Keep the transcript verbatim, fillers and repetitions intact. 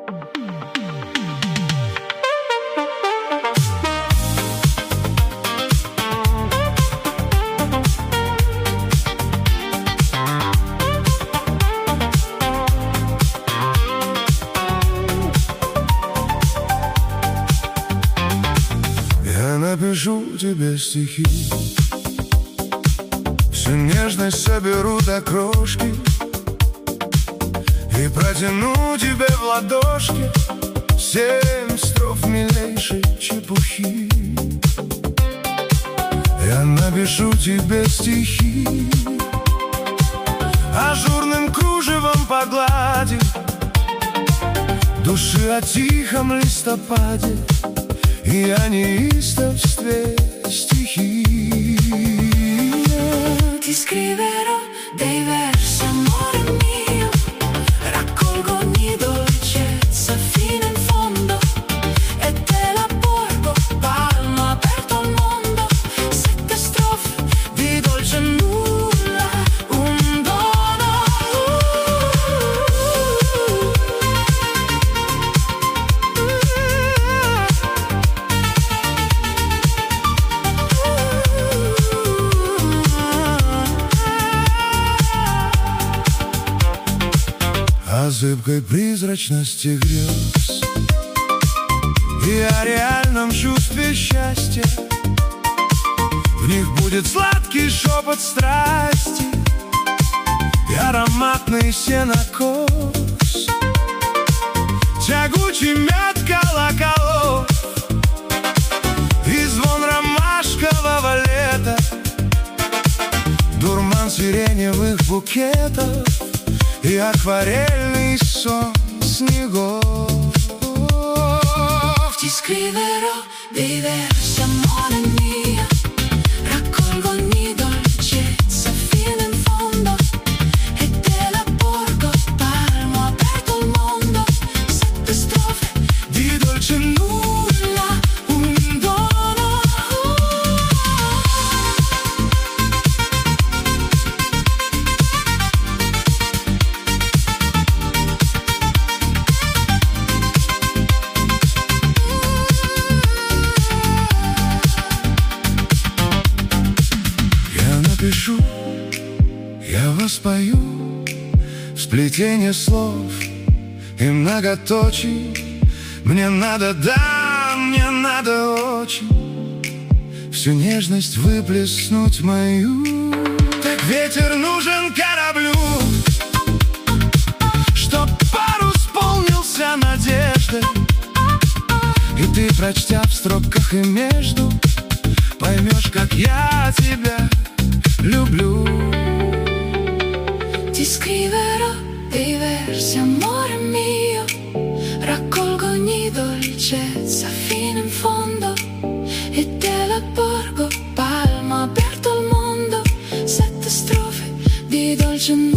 Напишу тебе стихи, всю нежность соберу до крошки и протяну тебе в ладошки семь строф милейшей чепухи. Я напишу тебе стихи, ажурным кружевом погладив души о тихом листопаде и о неистовстве стихи. Ti scriverò dei versi, amore mio, raccolgo ogni dolcezza fino in fondo e te la porgo, palmo aperto al mondo, sette strofe di dolce nulla, un dono. О зыбкой призрачности грез и о реальном чувстве счастья. В них будет сладкий шепот страсти и ароматный сенокос, тягучий мед колоколов и звон ромашкового лета, дурман сиреневых букетов и акварельный сон снегов. Ti scriverò dei versi, amore mio, raccolgo ogni dolcezza fino in fondo e te la porgo, palmo aperto al mondo, sette strofe di dolce nulla, un dono. Пишу, я воспою сплетение слов и многоточий. Мне надо, да, мне надо очень всю нежность выплеснуть мою. Так ветер нужен кораблю, чтоб парус полнился надеждой, и ты, прочтя в строках и между, поймешь, как я тебя люблю. Ti scriverò dei versi, amore mio, raccolgo ogni dolcezza fino in fondo e te la porgo, palmo aperto al mondo, sette strofe di dolce